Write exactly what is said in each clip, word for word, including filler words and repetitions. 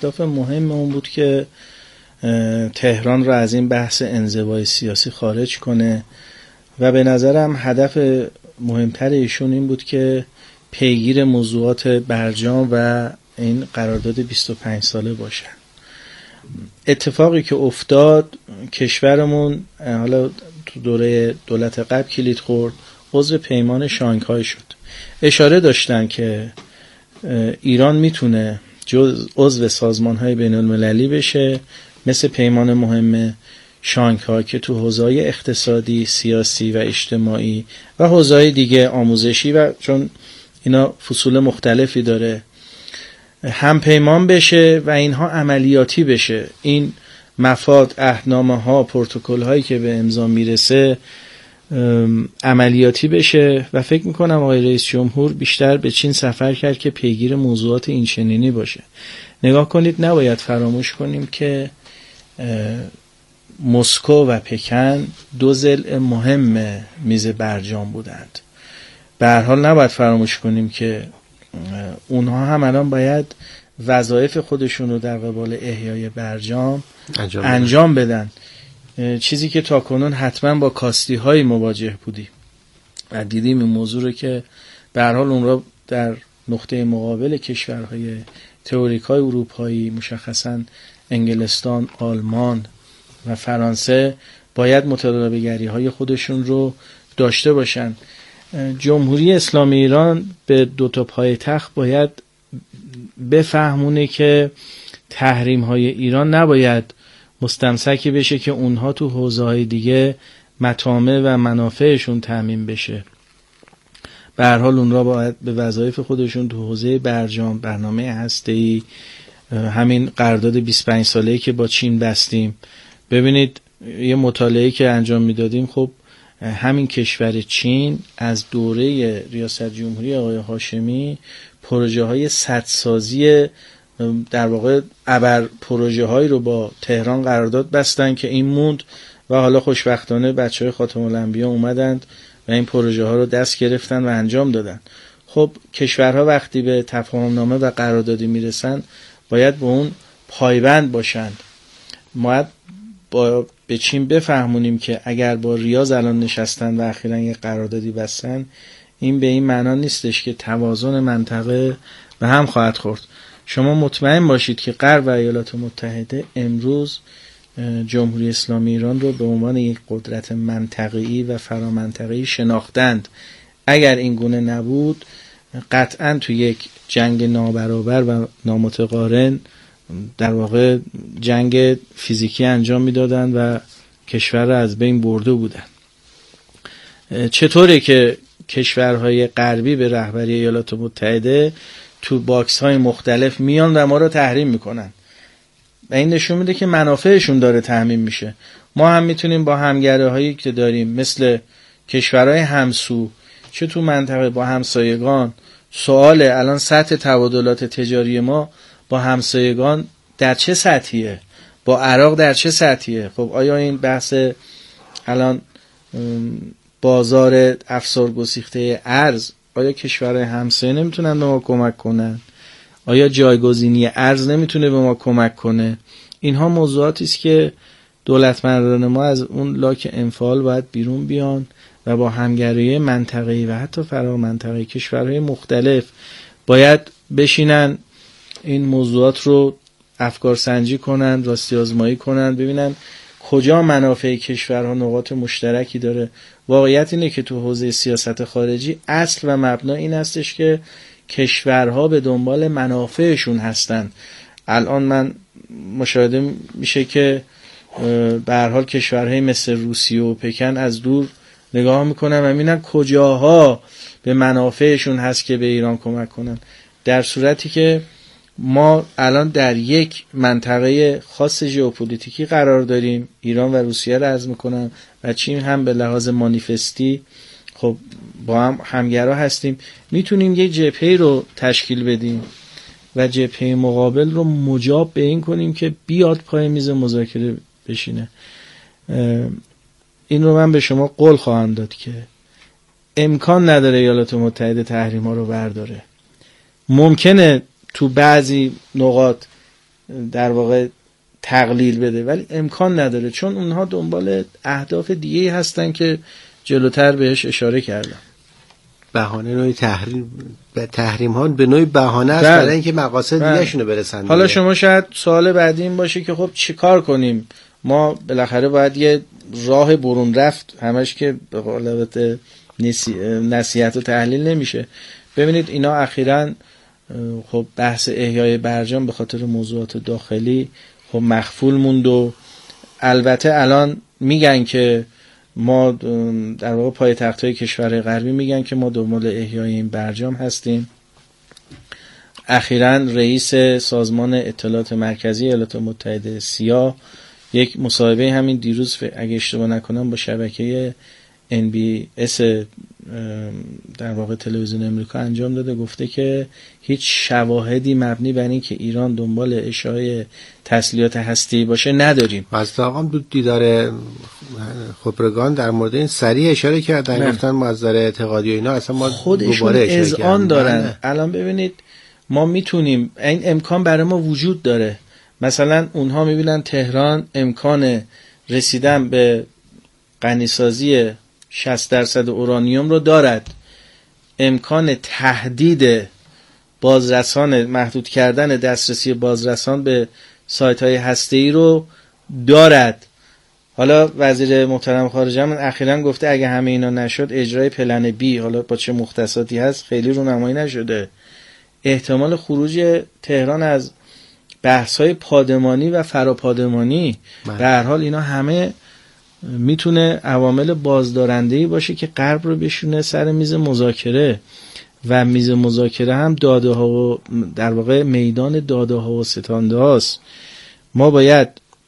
اهداف مهم اون بود که تهران رو از این بحث انزوای سیاسی خارج کنه و به نظرم هدف مهمتر ایشون این بود که پیگیر موضوعات برجام و این قرارداد بیست و پنج ساله باشن. اتفاقی که افتاد کشورمون حالا تو دوره دولت قبل کلید خورد، عضو پیمان شانگهای شد. اشاره داشتن که ایران میتونه عضو سازمان‌های بین‌المللی بشه مثل پیمان مهم شانگهای که تو حوزه‌های اقتصادی، سیاسی و اجتماعی و حوزه‌های دیگه آموزشی و چون اینا فصول مختلفی داره هم پیمان بشه و اینها عملیاتی بشه. این مفاد، عهدنامه ها، پروتکل هایی که به امضا میرسه عملیاتی بشه و فکر میکنم آقای رئیس جمهور بیشتر به چین سفر کرد که پیگیر موضوعات این چنینی باشه. نگاه کنید، نباید فراموش کنیم که مسکو و پکن دو ضلع مهم میز برجام بودند. به هر حال نباید فراموش کنیم که اونها هم الان باید وظایف خودشون رو در قبال احیای برجام انجام, انجام بدن. چیزی که تاکنون حتما با کاستی های مواجه بودیم و دیدیم این موضوع رو که به هر حال اون رو در نقطه مقابل کشورهای تئوریکای اروپایی مشخصا انگلستان، آلمان و فرانسه باید متداولگری های خودشون رو داشته باشن. جمهوری اسلامی ایران به دو تا پایتخت باید بفهمونه که تحریم های ایران نباید مستمسکی بشه که اونها تو حوزه های دیگه مطامع و منافعشون تامین بشه. به هر حال اونها باید به وظایف خودشون تو حوزه برجام، برنامه هسته‌ای، همین قرارداد بیست و پنج ساله‌ای که با چین بستیم. ببینید یه مطالعه‌ای که انجام میدادیم، خب همین کشور چین از دوره ریاست جمهوری آقای هاشمی پروژه های سدسازی در واقع ابر پروژه هایی رو با تهران قرارداد بستن که این موند و حالا خوشبختانه بچه های خاتم الانبیا اومدند و این پروژه ها رو دست گرفتن و انجام دادن. خب کشورها وقتی به تفاهم نامه و قراردادی میرسن باید به اون پایبند باشند. ما با به چین بفهمونیم که اگر با ریاض الان نشستن و اخیراً یک قراردادی بستن، این به این معنا نیستش که توازن منطقه به هم خواهد خورد. شما مطمئن باشید که غرب و ایالات متحده امروز جمهوری اسلامی ایران رو به عنوان یک قدرت منطقه‌ای و فرامنطقه‌ای شناختند. اگر این گونه نبود قطعاً تو یک جنگ نابرابر و نامتقارن در واقع جنگ فیزیکی انجام میدادن و کشور را از بین برده بودن. چطوره که کشورهای غربی به رهبری ایالات متحده تو باکس های مختلف میان و ما رو تحریم میکنن و این نشون میده که منافعشون داره تامین میشه. ما هم میتونیم با همگره هایی که داریم مثل کشورهای همسو چه تو منطقه با همسایگان، سوال الان سطح تبادلات تجاری ما با همسایگان در چه سطحیه، با عراق در چه سطحیه. خب آیا این بحث الان بازار افسار گسیخته ارز، آیا کشورهای همسایه نمیتونن به ما کمک کنن؟ آیا جایگزینی ارز نمیتونه به ما کمک کنه؟ اینها موضوعاتی است که دولتمندان ما از اون لاک انفعال باید بیرون بیان و با همگرایی منطقه‌ای و حتی فرامنطقه‌ای کشورهای مختلف باید بشینن این موضوعات رو افکار سنجی کنن، راستی آزمایی کنن، ببینن کجا منافع کشورها نقاط مشترکی داره. واقعیت اینه که تو حوزه سیاست خارجی اصل و مبنا این هستش که کشورها به دنبال منافعشون هستن. الان من مشاهده میشه که به هر حال کشورهای مثل روسیه و پکن از دور نگاه میکنن و میبینن کجاها به منافعشون هست که به ایران کمک کنن، در صورتی که ما الان در یک منطقه خاص ژئوپلیتیکی قرار داریم. ایران و روسیه رو عرض میکنم و چین هم به لحاظ مانیفستی خب با هم همگرا هستیم. میتونیم یک جبهه رو تشکیل بدیم و جبهه مقابل رو مجاب به این کنیم که بیاد پای میز مذاکره بشینه. این رو من به شما قول خواهم داد که امکان نداره ایالات متحده تحریم ها رو برداره. ممکنه تو بعضی نقاط در واقع تقلیل بده، ولی امکان نداره، چون اونها دنبال اهداف دیگه‌ای هستن که جلوتر بهش اشاره کردم. بهانه نوعی تحریم تحریم ها به نوعی بهانه است برای اینکه مقاصد دیگه شونو برسن. حالا شما شاید سوال بعدی این باشه که خب چیکار کنیم؟ ما بالاخره باید یه راه برون رفت، همش که به قول نصیحت و تحلیل نمیشه. ببینید اینا اخیراً خب بحث احیای برجام به خاطر موضوعات داخلی خب مخفول موند و البته الان میگن که ما در واقع پایتخت‌های کشورهای غربی میگن که ما دنبال احیای این برجام هستیم. اخیراً رئیس سازمان اطلاعات مرکزی ایالات متحده سیا یک مصاحبه همین دیروز اگه اشتباه نکنم با شبکه ان بی اس در واقع تلویزیون امریکا انجام داده، گفته که هیچ شواهدی مبنی بر این که ایران دنبال اشاعه تسلیحات هسته‌ای باشه نداریم. واسه آقام دو دیدار خبرگان در مورد این سریع اشاره کردن، گفتن مصدر اعتقادی و اینا اصلا ما خودشون اذعان دارن. الان ببینید ما میتونیم، این امکان برای ما وجود داره. مثلا اونها میبینن تهران امکان رسیدن به غنیسازی شصت درصد اورانیوم رو دارد، امکان تهدید بازرسان، محدود کردن دسترسی بازرسان به سایت های هسته‌ای رو دارد. حالا وزیر محترم خارجه من اخیراً گفته اگه همه اینا نشد اجرای پلن بی، حالا با چه مختصاتی هست خیلی رونمایی نشده، احتمال خروج تهران از بحث‌های پادمانی و فراپادمانی. به هر حال اینا همه میتونه عوامل بازدارنده‌ای باشه که غرب رو بشونه سر میز مذاکره، و میز مذاکره هم داده ها و در واقع میدان داده ها و ستانده هاست. ما باید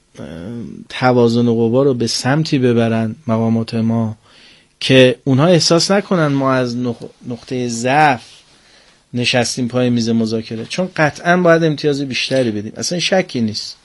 توازن قوا رو به سمتی ببرن مقامات ما که اونها احساس نکنن ما از نقطه ضعف نشستیم پای میز مذاکره، چون قطعا باید امتیاز بیشتری بدیم، اصلا شکی نیست،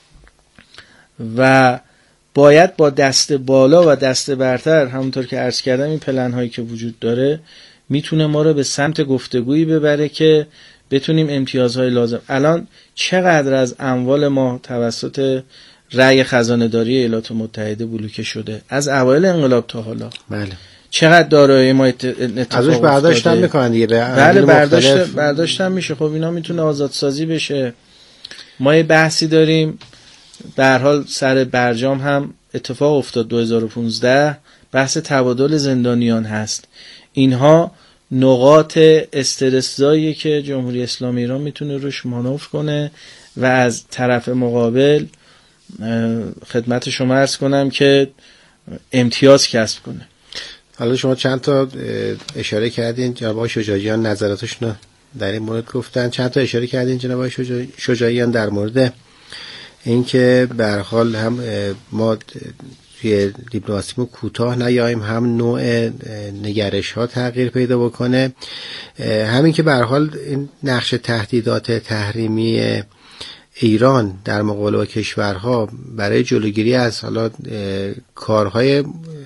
و باید با دست بالا و دست برتر، همونطور که عرض کردم این پلن هایی که وجود داره میتونه ما رو به سمت گفتگویی ببره که بتونیم امتیازهای لازم. الان چقدر از اموال ما توسط رأی خزانه داری ایالات متحده بلوکه شده از اوایل انقلاب تا حالا؟ بله. چقدر دارایی ما اتفاق ازش برداشت هم میکنن دیگه. بله برداشت برداشت هم میشه. خب اینا میتونه آزادسازی بشه. ما یه بحثی داریم به هر حال سر برجام هم اتفاق افتاد دو هزار و پانزده، بحث تبادل زندانیان هست. اینها نقاط استرسزایی که جمهوری اسلامی ایران میتونه روش مانور کنه و از طرف مقابل خدمت شما عرض کنم که امتیاز کسب کنه. حالا شما چند تا اشاره کردین، جناب آقای شجاعیان نظراتشون در این مورد گفتن، چند تا اشاره کردین جناب آقای شجاعیان در مورد اینکه به هر حال هم ما توی دیپلماسیمون کوتاه نیاییم، هم نوع نگرش ها تغییر پیدا بکنه، همین که به هر حال این نقش تهدیدات تحریمی ایران در مقابل با کشورها برای جلوگیری از حالا کارهای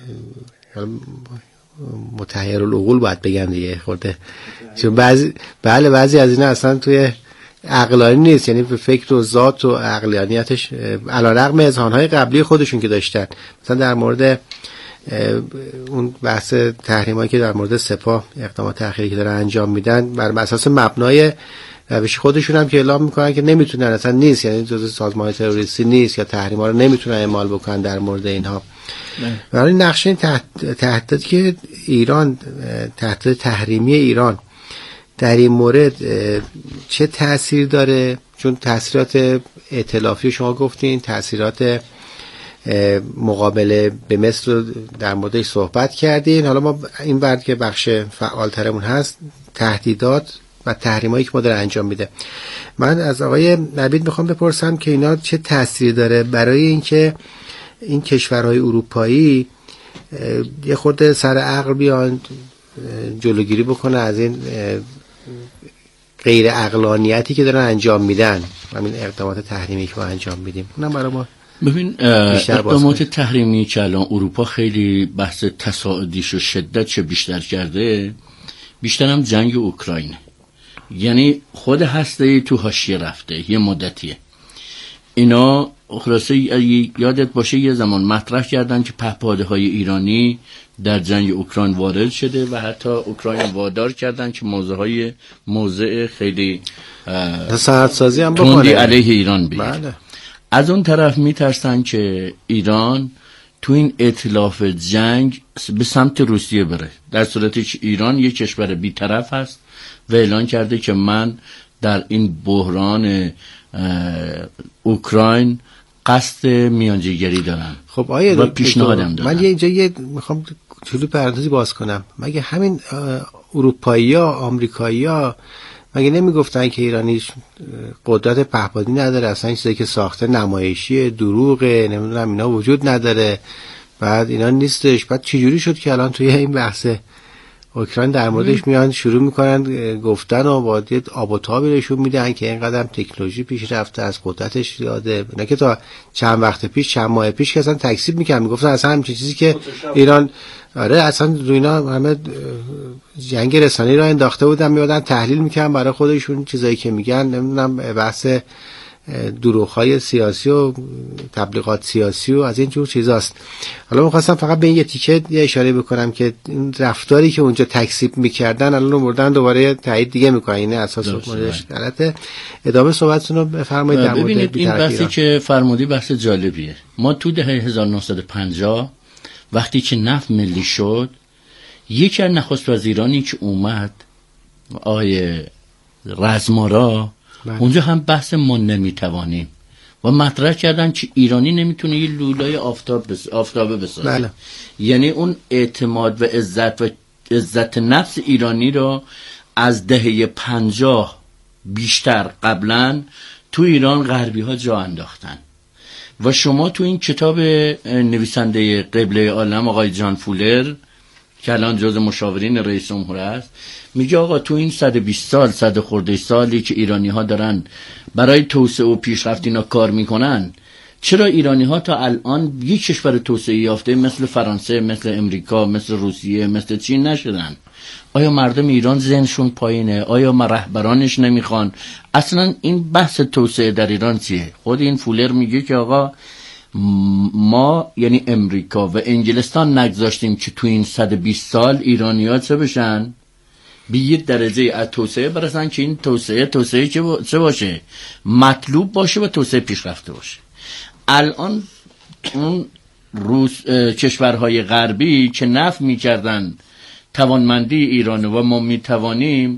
متحیر العقول باید بگم دیگه خورده، چون بعضی بله بعضی از اینا اصلا توی عقلانی نیست، یعنی به فکر و ذات و عقلانیتش علیرغم اذعان‌های قبلی خودشون که داشتن، مثلا در مورد اون بحث تحریمایی که در مورد سپاه اقدامات تأخیری که دارن انجام میدن بر اساس مبنای روش خودشون هم که اعلام میکنن که نمیتونن، اصلا نیست، یعنی جزء سازمان تروریستی نیست یا تحریما رو نمیتونن اعمال بکنن در مورد اینها. برای نقشه تهدید که ایران تهدید تحریمی ایران در این مورد چه تأثیر داره؟ چون تأثیرات ائتلافی شما گفتین، تأثیرات مقابله به مصر در موردش صحبت کردین، حالا ما این بعد که بخش فعالترمون هست تهدیدات و تحریمایی که ما داره انجام میده. من از آقای نبید میخوام بپرسم که اینا چه تأثیر داره برای اینکه این کشورهای اروپایی یه خورده سر عقل بیان جلوگیری بکنه از این غیر عقلانیتی که دارن انجام میدن، همین اقدامات تحریمی که ما انجام میدیم. اونم برای ما ببین اقدامات تحریمی که الان اروپا خیلی بحث تصاعدیش و شدتش بیشتر کرده، بیشتر هم جنگ اوکراینه، یعنی خود هسته‌ای تو حاشیه رفته یه مدتیه. اینا خلاصه یادت باشه یه زمان مطرح کردن که پهپاده های ایرانی در جنگ اوکراین وارد شده و حتی اوکراین وادار کردن که موضع های موضع خیلی سازی هم بکنه علیه ایران بگیر. بله. از اون طرف میترسن که ایران تو این ائتلاف جنگ به سمت روسیه بره، در صورتی که ایران یک کشور بی‌طرف هست و اعلان کرده که من در این بحران اوکراین قصد میانجیگری دارم. خب آیه و پیشنهادم دارم. من یه اینجا یه میخوام چلو پرانتزی باز کنم. مگه همین اروپایی‌ها، آمریکایی‌ها مگه نمیگفتن که ایرانی قدرت پهپادی نداره، اصلا این چیزی که ساخته نمایشی دروغه، نمیدونم اینا وجود نداره، بعد اینا نیستش. بعد چجوری شد که الان توی این بحث اوکراین در موردش میان شروع میکنن گفتن و با یه آب و تابی نشون میدن که اینقدر تکنولوژی پیش رفته، از قدرتش زیاده. نه که تا چند وقت پیش، چند ماه پیش که اصلا تکذیب میکنن، میگفتن اصلا همچین چیزی که ایران آره اصلا روی اینا همه جنگ رسانه‌ای را انداخته بودن، میادن تحلیل میکنن برای خودشون چیزایی که میگن، نمیدونم بحث دروغ‌های سیاسی و تبلیغات سیاسی و از این جور چیزاست. حالا می‌خواستم فقط به این یه تیکه یه اشاره بکنم که این رفتاری که اونجا تکذیب می‌کردن الان رو بردن دوباره تایید دیگه می‌کنن، این اساس مورش غلطه. ادامه صحبتتون رو بفرمایید در مورد ببینید این بحثی که فرمودی بحث جالبیه. ما تو دهه هزار و نهصد و پنجاه وقتی که نفت ملی شد، یکی از نخست وزیرانی که اومد آقای رزمارا بله. اونجا هم بحث ما نمیتوانیم و مطرح کردن که ایرانی نمیتونه یه لولای آفتاب بس... آفتابه بسازه بله. یعنی اون اعتماد و عزت و عزت نفس ایرانی رو از دهه پنجاه بیشتر قبلا تو ایران غربی ها جا انداختن و شما تو این کتاب نویسنده قبله عالم آقای جان فولر که الان جز مشاورین رئیس جمهور است میگه آقا تو این صد و بیست سال صد خورده سالی که ایرانی ها دارن برای توسعه و پیشرفت اینا کار میکنن، چرا ایرانی ها تا الان یک کشور توسعه یافته مثل فرانسه، مثل امریکا، مثل روسیه، مثل چین نشدن؟ آیا مردم ایران ذهنشون پایینه؟ آیا ما رهبرانش نمیخوان؟ اصلا این بحث توسعه در ایران چیه؟ خود این فولر میگه که آقا ما یعنی امریکا و انگلستان نگذاشتیم که تو این صد و بیست سال ایرانی‌ها چه بشن؟ به یه درجه از توسعه برسن که این توسعه توسعه چه باشه؟ مطلوب باشه و توسعه پیشرفته باشه. الان اون روس کشورهای غربی که نفی می‌کردن توانمندی ایران و ما میتوانیم،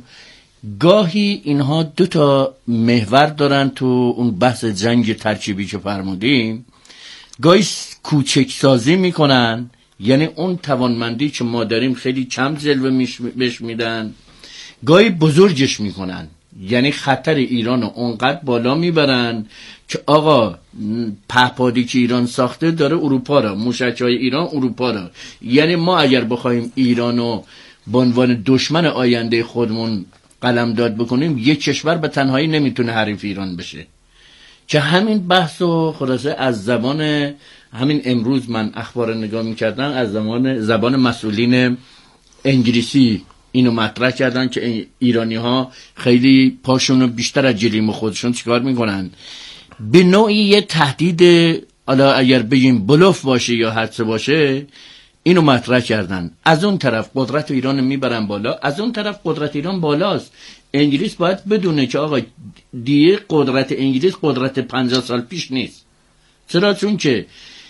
گاهی اینها دو تا محور دارن تو اون بحث جنگ ترکیبی که فرمودیم، گاهی کوچک سازی میکنن، یعنی اون توانمندی که ما داریم خیلی کم جلوه بهش میدن، گاهی بزرگش میکنن، یعنی خطر ایران رو اونقدر بالا میبرن که آقا پهپادی که ایران ساخته داره اروپا را، موشک‌های ایران اروپا را، یعنی ما اگر بخوایم ایران رو به عنوان دشمن آینده خودمون قلمداد بکنیم، یک کشور به تنهایی نمیتونه حریف ایران بشه. که همین بحث و خلاصه از زبان همین امروز من اخبار نگاه میکردم، از زمان زبان مسئولین انگلیسی اینو مطرح کردن که ایرانی ها خیلی پاشونو بیشتر از جلیم خودشون چیکار میکنن، به نوعی یه تهدید، حالا اگر بگیم بلوف باشه یا حدسه باشه، اینو مطرح کردن. از اون طرف قدرت ایران میبرن بالا، از اون طرف قدرت ایران بالاست. انگلیس باید بدونه که آقا دیگه قدرت انگلیس قدرت پنجاه سال پیش نیست. چرا؟ چون که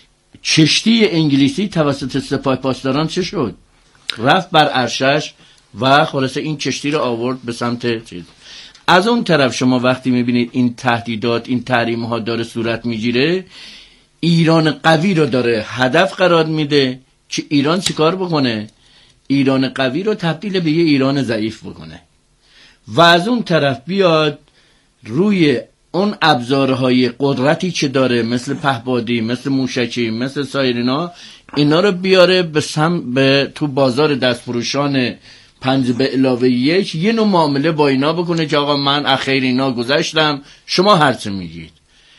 کشتی انگلیسی توسط سپاه پاسداران چه شد؟ رفت بر ارشش و خلاصه این کشتی رو آورد به سمت چیز. از اون طرف شما وقتی میبینید این تهدیدات، این تحریم ها داره صورت میگیره، ایران قوی رو داره هدف قرار میده که ایران چیکار بکنه؟ ایران قوی رو تبدیل به یه ایران ضعیف بکنه و از اون طرف بیاد روی اون ابزارهای قدرتی که داره، مثل پهپادی، مثل موشکی، مثل سایرینا، اینا رو بیاره به سم به تو بازار دستفروشان پنج به علاوه یک یه نوع معامله با اینا بکنه که آقا من اخیر اینا گذاشتم، شما هرچه میگید.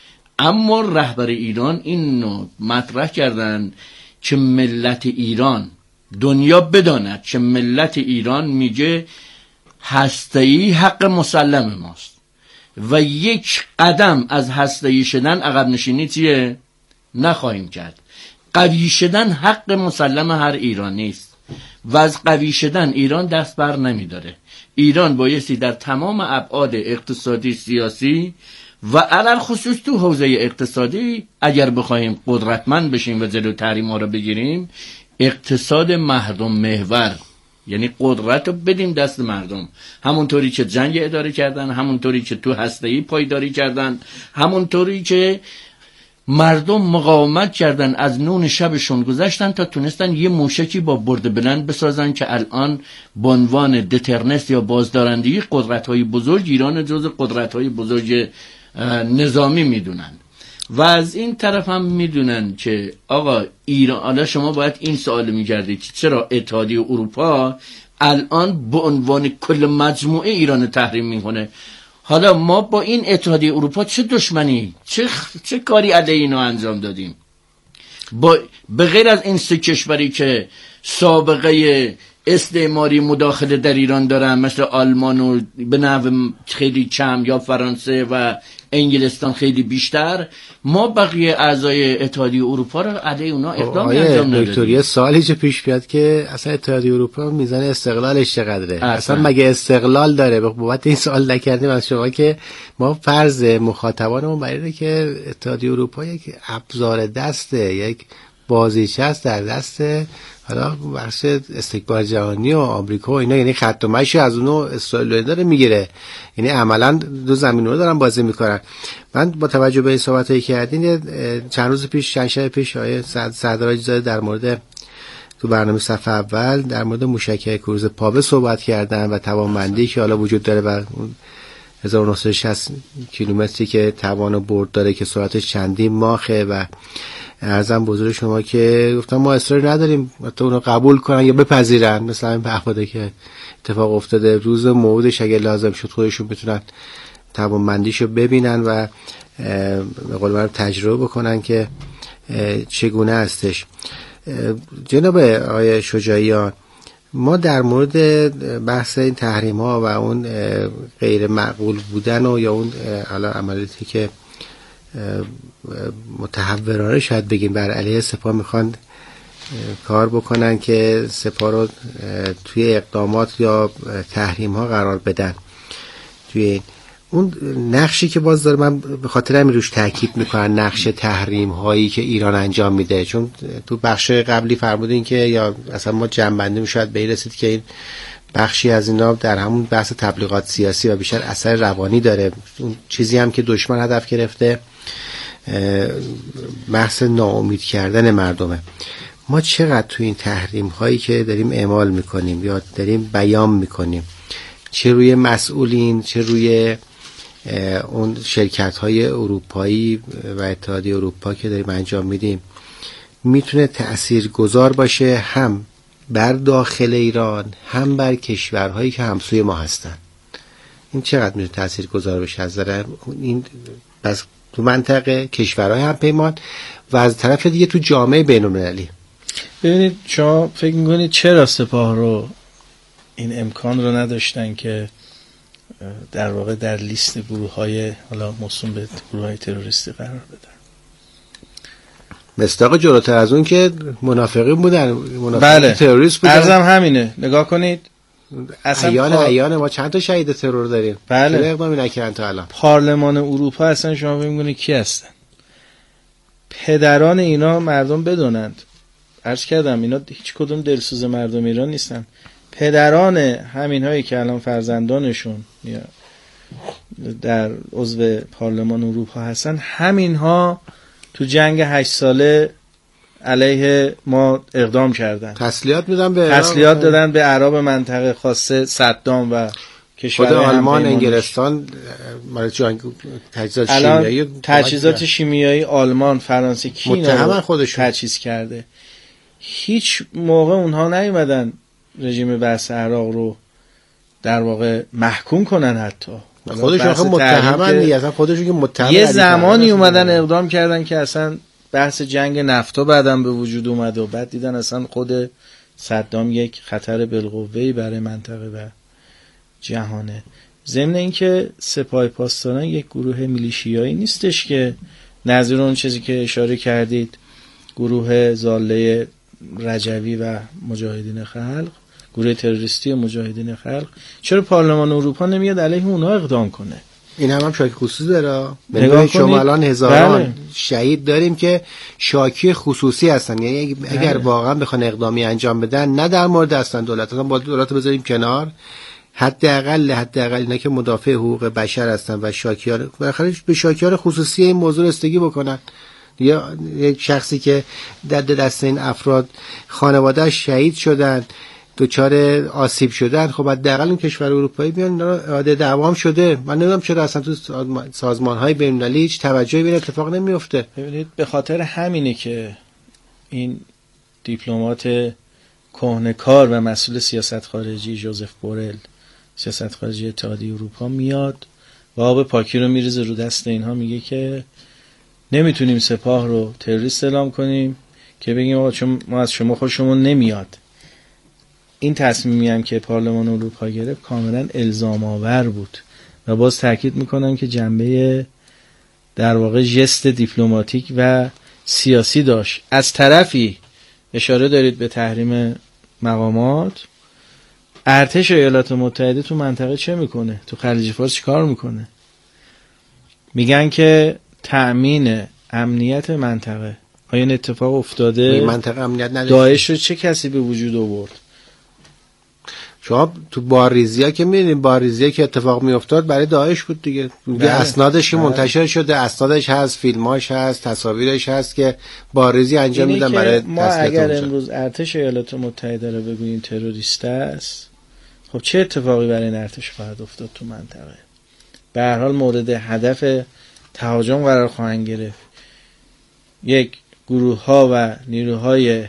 اما رهبر ایران اینو مطرح کردن که ملت ایران، دنیا بداند که ملت ایران میگه هسته‌ای حق مسلم ماست و یک قدم از هسته‌ای شدن عقب نشینی چیه؟ نخواهیم کرد. قوی شدن حق مسلم هر ایرانی است و از قوی شدن ایران دست بر نمیداره. ایران بایستی در تمام ابعاد اقتصادی، سیاسی و علل خصوص تو حوزه اقتصادی اگر بخوایم قدرتمند بشیم و جلو تحریم ها رو بگیریم، اقتصاد مردم محور، یعنی قدرت رو بدیم دست مردم، همونطوری که جنگ اداره کردن، همونطوری که تو هسته‌ای پایداری کردن، همونطوری که مردم مقاومت کردن، از نون شبشون گذشتن تا تونستن یه موشکی با برد بلند بسازن که الان به عنوان دترنس یا بازدارندگی قدرت‌های بزرگ ایران جزو قدرت‌های بزرگ نظامی میدونن. و از این طرف هم میدونن که آقا ایران، حالا شما باید این سوال می‌کردید چرا اتحادیه اروپا الان به عنوان کل مجموعه ایران تحریم میکنه؟ حالا ما با این اتحادیه اروپا چه دشمنی، چه چه کاری علیه اینا انجام دادیم؟ با به غیر از این سه کشوری که سابقه استعماری مداخله در ایران دارن مثل آلمان و به نحو خیلی کم، یا فرانسه و انگلستان خیلی بیشتر، ما بقیه اعضای اتحادیه اروپا رو علیه اونا اقدامی انجام ندادیم. دکتر سوالی چه پیش بیاد که اصلا اتحادیه اروپا میزان استقلالش چقدره؟ اصلا, اصلا مگه استقلال داره؟ به بابت این سوال نکردیم از شما که ما فرض مخاطبانمون بر اینه که اتحادیه اروپا یک ابزار دسته، یک بازیچه است در دست حالا بخش استکبار جهانی و آمریکا و اینا، یعنی خط و مشی از اونو اسرائیل داره میگیره، یعنی عملا دو زمین رو دارن بازی میکنن. من با توجه به این صحبتایی که کردین، چند روز پیش، چند شب پیش آیه سردار زاده در مورد تو برنامه صفحه اول در مورد موشک کروز پاوه صحبت کردن و توانمندی که حالا وجود داره و هزار و نهصد و شصت کیلومتری که توان و برد داره که سرعتش چندین ماخه و ارزم بزرگ شما که گفتم ما اصرار نداریم تا اونو قبول کنن یا بپذیرن، مثلا این بحثه که اتفاق افتاده روز موعودش اگه لازم شد خودشون بتونن توانمندیشو ببینن و به قول معروف تجربه بکنن که چگونه هستش. جناب آقای شجاعیان، ما در مورد بحث این تحریم ها و اون غیر معقول بودن و یا اون حالا عملیاتی که متحورانه شاید بگیم بر علیه سپاه میخوان کار بکنن که سپاه رو توی اقدامات یا تحریم ها قرار بدن، توی اون نقشی که باز داره، من به خاطر همین روش تاکید میکنم، نقش تحریم هایی که ایران انجام میده، چون تو بخش قبلی فرمودین که یا اصلا ما جمع شاید به این رسید که این بخشی از اینا در همون بحث تبلیغات سیاسی و بیشتر اثر روانی داره. اون چیزی هم که دشمن هدف گرفته بحث ناامید کردن مردمه. ما چقدر تو این تحریم هایی که داریم اعمال میکنیم یا داریم بیان میکنیم، چه روی مسئولین، چه روی اون شرکت های اروپایی و اتحادیه اروپا که داریم انجام میدیم، میتونه تأثیر گذار باشه هم بر داخل ایران هم بر کشورهایی که همسوی ما هستن؟ این چقدر میتونه تأثیر گذار بشه از نظر این بس تو منطقه کشورهای هم پیمان و از طرف دیگه تو جامعه بین‌المللی؟ ببینید، شما فکر میکنید چرا سپاه رو این امکان رو نداشتن که در واقع در لیست گروه های حالا موسوم به گروه های تروریستی قرار بدن؟ مصداق جلوتر از اون که منافقین بودن، منافقین بله. تروریست بودن. عرضم همینه، نگاه کنید اصلا ایان پا... ایان ما چند تا شهید ترور داریم. بله. چرا اقدامی نکردن تا الان؟ پارلمان اروپا اصلا شما فکر می‌کنید کی هستن؟ پدران اینا مردم بدونند. عرض کردم اینا هیچ کدوم دلسوز مردم ایران نیستن. پدران همین هایی که الان فرزندانشون یا در عضو پارلمان اروپا هستن، همین ها تو جنگ هشت ساله علیه ما اقدام کردن، تسلیحات میدن به تسلیحات دادن به اعراب منطقه خاصه صدام و کشورهای خود آلمان، انگلستان، مال جنگ تجهیزات شیمیایی، تجهیزات شیمیایی آلمان، فرانسه، کی متهم خودشون تجهیز کرده. هیچ موقع اونها نیومدن رژیم بحث عراق رو در واقع محکوم کنن، حتی خودشون خب متهمن دیگه، اصلا خودشون که متهم. یه زمانی اومدن اقدام کردن که اصلا بحث جنگ نفتا بعدم به وجود اومد و بعد دیدن اصلا خود صدام یک خطر بالقوه‌ای برای منطقه و جهانه. ضمن اینکه سپاه پاسداران یک گروه میلیشیایی نیستش که نظیر اون چیزی که اشاره کردید گروه زاله رجوی و مجاهدین خلق، گروه تروریستی مجاهدین خلق، چرا پارلمان اروپا نمیاد علیه اونها اقدام کنه؟ این هم هم شاکی خصوصی داره. ببینید شما الان هزاران بله. شهید داریم که شاکی خصوصی هستن، یعنی اگر بله. واقعا بخوان اقدامی انجام بدن نه در مورد اصلا دولت، اصلا با دولت بذاریم کنار، حداقل حداقل اینا که مدافع حقوق بشر هستن و شاکیان بالاخره به شاکیان خصوصی این موضوع رسیدگی بکنن. یا یک شخصی که در دست این افراد خانواده‌اش شهید شدن، دچار آسیب شدن، خب حداقل این کشور اروپایی بیان اعاده دعوام شده. من نمیدونم چرا اصلا تو سازمان‌های بین‌المللی هیچ توجهی به این اتفاق نمیفته. ببینید به خاطر همینه که این دیپلمات کهنه‌کار و مسئول سیاست خارجی ژوزف بورل، سیاست خارجی اتحادیه اروپا، میاد و آب پاکی رو میریزه رو دست اینها، میگه که نمیتونیم سپاه رو تروریست اعلام کنیم که بگیم آقا چون ما از شما خوشمون نمیاد. این تصمیمی هم که پارلمان اروپا گرفت کاملا الزام آور بود و باز تاکید میکنم که جنبه در واقع ژست دیپلماتیک و سیاسی داشت. از طرفی اشاره دارید به تحریم مقامات، ارتش ایالات متحده تو منطقه چه میکنه؟ تو خلیج فارس چیکار میکنه؟ میگن که تأمین امنیت منطقه. آیا این اتفاق افتاده؟ منطقه امنیت نداره. داعش رو چه کسی به وجود آورد؟ شما تو باریزیا که می‌بینید، باریزیا که اتفاق میافتاد برای داعش بود دیگه. بله. اسنادش بله. منتشر شده، اسنادش هست، فیلماش هست، تصاویرش هست که باریزی انجام میدن برای ما اگر امروز ارتش ایالات متحده رو بگوییم تروریست است، خب چه اتفاقی برای این ارتش خواهد افتاد تو منطقه؟ به هر حال مورد هدف تهاجم قرار خواهند گرفت. یک گروه ها و نیروهای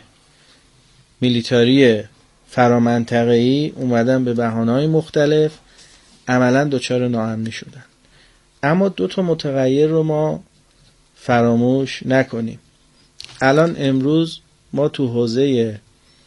میلیتاری فرامنطقه‌ای اومدن به بهانه‌های مختلف عملاً دچار ناامنی شدن. اما دو تا متغیر رو ما فراموش نکنیم. الان امروز ما تو حوزه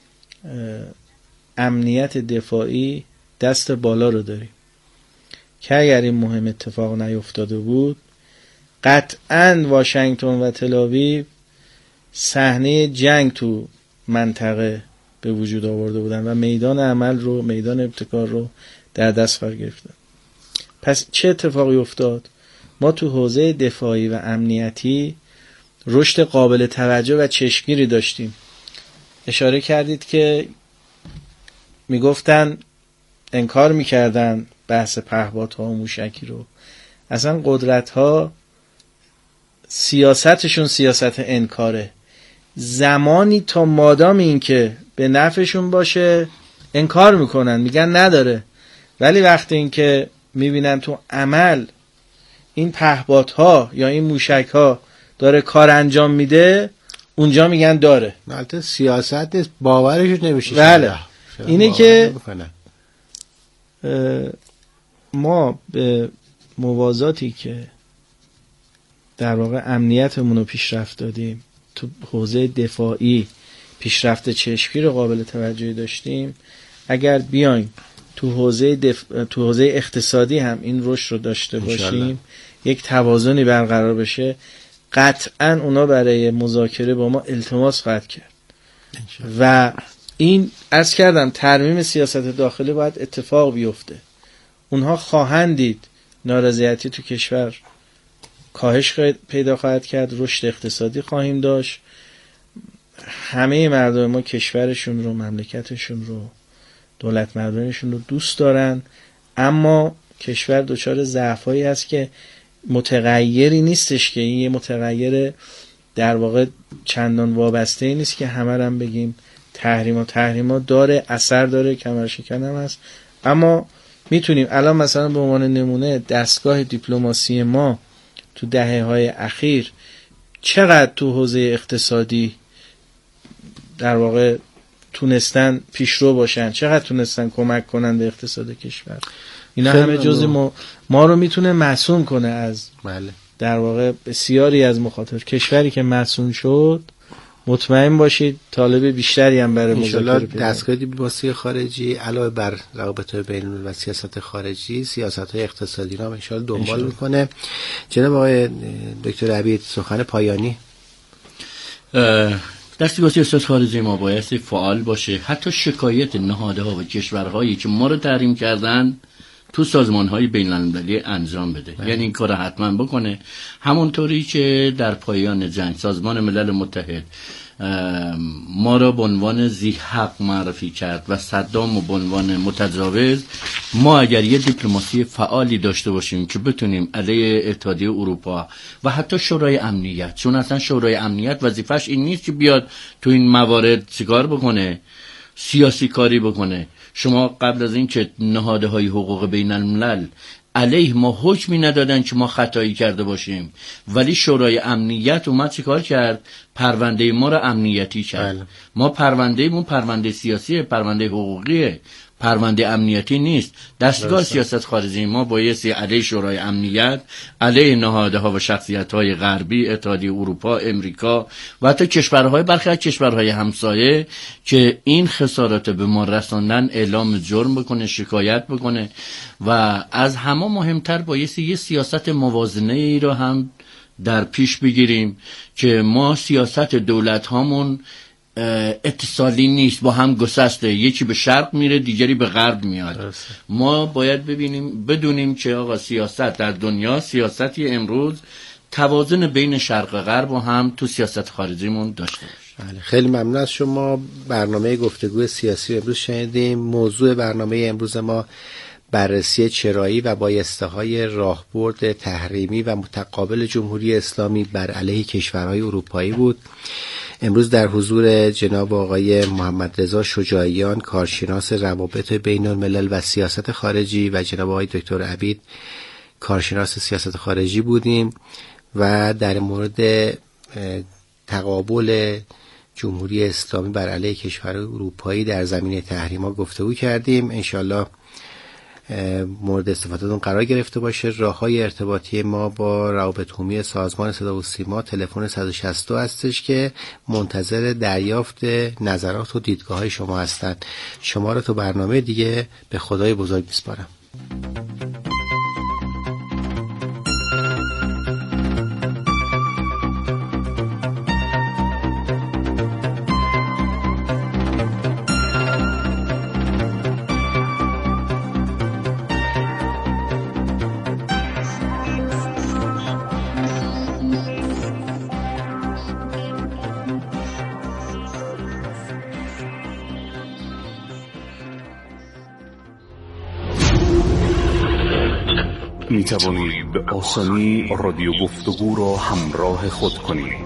امنیت دفاعی دست بالا رو داریم که اگر این مهم اتفاق نیفتاده بود قطعاً واشنگتن و تل‌آویو صحنه جنگ تو منطقه به وجود آورده بودن و میدان عمل رو، میدان ابتکار رو در دست قرار گرفتن. پس چه اتفاقی افتاد؟ ما تو حوزه دفاعی و امنیتی رشد قابل توجه و چشمگیری داشتیم. اشاره کردید که میگفتن، انکار میکردن بحث پهپادها و موشکی رو. اصلا قدرت ها سیاستشون سیاست انکاره. زمانی تا مادام این که به نفعشون باشه انکار میکنن، میگن نداره، ولی وقتی این که میبینن تو عمل این پهپادها یا این موشکها داره کار انجام میده، اونجا میگن داره. البته سیاست نیست، باورش نمیشه. بله. اینه که ما به موازاتی که در واقع امنیتمون رو پیشرفت دادیم، تو حوزه دفاعی پیشرفت چشمگیر قابل توجهی داشتیم، اگر بیایم تو حوزه دف... تو حوزه اقتصادی هم این رشد رو داشته باشیم، یک توازنی برقرار بشه، قطعاً اونا برای مذاکره با ما التماس خواهد کرد. و این عرض کردم ترمیم سیاست داخلی باید اتفاق بیفته. اونها خواهند دید نارضایتی تو کشور کاهش پیدا خواهد کرد، رشد اقتصادی خواهیم داشت، همه مردم ما کشورشون رو، مملکتشون رو، دولت مردانشون رو دوست دارن، اما کشور دچار ضعفایی هست که متغیری نیستش که این یه متغیر در واقع چندان وابسته نیست که همه هم بگیم تحریما تحریما داره، اثر داره، کمر شکن هم هست. اما میتونیم الان مثلا به عنوان نمونه دستگاه دیپلماسی ما تو دهه های اخیر چقدر تو حوزه اقتصادی در واقع تونستن پیشرو باشن، چقدر تونستن کمک کنن به اقتصاد کشور. اینا همه جزء ما, ما رو میتونه معصوم کنه از بله. در واقع بسیاری از مخاطر. کشوری که معصوم شد مطمئن باشید طالب بیشتری هم برای مذاکره پیدا دستگاه دیپلماسی خارجی علاوه بر روابط بین‌المللی و سیاست خارجی، سیاست‌های اقتصادی را ان شاءالله دنبال میکنه. جناب آقای دکتر عبید، سخن پایانی. دستگاه سیاست خارجی ما باید فعال باشه. حتی شکایت نهادها و کشورهایی که ما رو تحریم کردن تو سازمان‌های بین‌المللی انجام بده. بله. یعنی این کار حتما بکنه. همونطوری که در پایان جنگ سازمان ملل متحد ما را به عنوان ذی حق معرفی کرد و صدام به عنوان متجاوز، ما اگر یه دیپلماسی فعالی داشته باشیم که بتونیم علیه اتحادیه اروپا و حتی شورای امنیت، چون اصلا شورای امنیت وظیفش این نیست که بیاد تو این موارد چیکار بکنه، سیاسی کاری بکنه. شما قبل از این که نهادهای حقوق بین الملل علیه ما حکمی ندادن که ما خطایی کرده باشیم، ولی شورای امنیت اومد چیکار کرد؟ پرونده ما را امنیتی کرد. بله. ما پرونده مون پرونده سیاسیه، پرونده حقوقیه، پرونده امنیتی نیست. دستگاه سیاست خارجی ما بایستی علیه شورای امنیت، علیه نهادها و شخصیت‌های غربی، اتحادیه اروپا، امریکا و حتی کشورهای برخی از کشورهای همسایه که این خسارات به ما رساندن اعلام جرم بکنه، شکایت بکنه. و از همه مهمتر بایستی یه سیاست موازنه ای رو هم در پیش بگیریم که ما سیاست دولت هامون اتصالی نیست، با هم گسسته، یکی به شرق میره دیگری به غرب میاد. درسته. ما باید ببینیم بدونیم که آقا سیاست در دنیا، سیاستی امروز توازن بین شرق و غرب و هم تو سیاست خارجیمون داشته باشه. بله، خیلی ممنون از شما. برنامه گفتگو سیاسی امروز شنیدیم. موضوع برنامه امروز ما بررسی چرایی و بایسته‌های راهبرد تحریمی و متقابل جمهوری اسلامی بر علیه کشورهای اروپایی بود. امروز در حضور جناب آقای محمد رضا شجاعیان، کارشناس روابط بین الملل و سیاست خارجی، و جناب آقای دکتر عبید، کارشناس سیاست خارجی بودیم و در مورد تقابل جمهوری اسلامی بر علیه کشورهای اروپایی در زمینه تحریم‌ها گفتگو کردیم. انشالله مورد استفادهتون قرار گرفته باشه. راه‌های ارتباطی ما با روابط عمومی سازمان صدا و سیما تلفن صد و شصت و دو هستش که منتظر دریافت نظرات و دیدگاه‌های شما هستند. شما رو تو برنامه دیگه به خدای بزرگ میسپارم. می توانید به آسانی رادیو گفتگو را همراه خود کنید.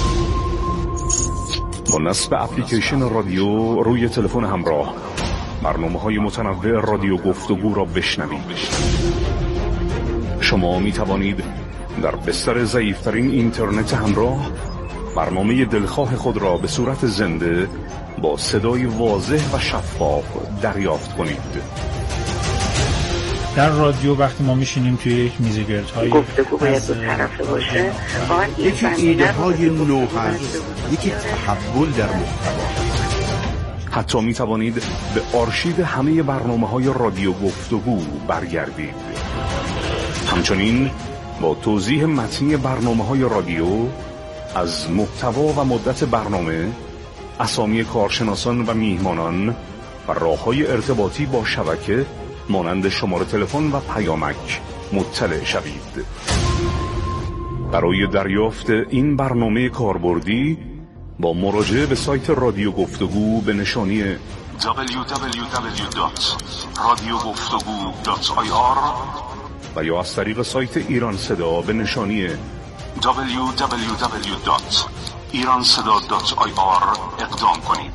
با نصب اپلیکیشن رادیو روی تلفن همراه برنامه‌های متنوع رادیو گفتگو را بشنوید. شما می توانید در بستر ضعیف‌ترین اینترنت همراه برنامه دلخواه خود را به صورت زنده با صدای واضح و شفاف دریافت کنید. در رادیو وقتی ما میشینیم توی یک میزگردهای گفتگو باید دو طرفه باشه، یکی ایده های نو هست، یکی تحول در محتوا. حتی می توانید به آرشیو همه برنامه های رادیو گفتگو برگردید. همچنین با توضیح متنی برنامه های رادیو از محتوا و مدت برنامه، اسامی کارشناسان و میهمانان و راه‌های ارتباطی با شبکه مانند شماره تلفن و پیامک مطلع شوید. برای دریافت این برنامه کاربردی با مراجعه به سایت رادیو گفتگو به نشانی دبلیو دبلیو دبلیو دات رادیو گفتگو دات آی آر و یا از طریق سایت ایران صدا به نشانی دبلیو دبلیو دبلیو دات ایران صدا دات آی آر اقدام کنید.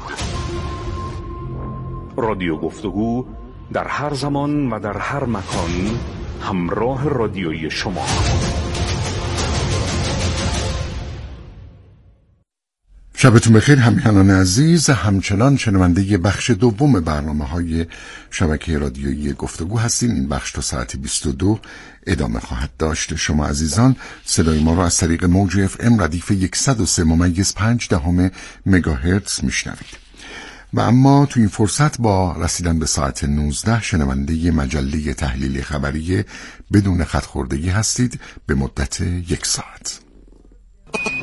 رادیو گفتگو در هر زمان و در هر مکان همراه رادیویی شما. شبتون بخیر همیهنان عزیز، همچنان شنونده بخش دوم برنامه های شبکه رادیویی گفتگو هستین. این بخش تا ساعت بیست و دو ادامه خواهد داشت. شما عزیزان صدای ما را از طریق موج اف ام ردیف صد و سه ممیز پنج دهم مگاهرتز میشنوید. و اما تو این فرصت با رسیدن به ساعت نوزده شنونده مجله تحلیل خبری بدون خط خوردگی هستید به مدت یک ساعت.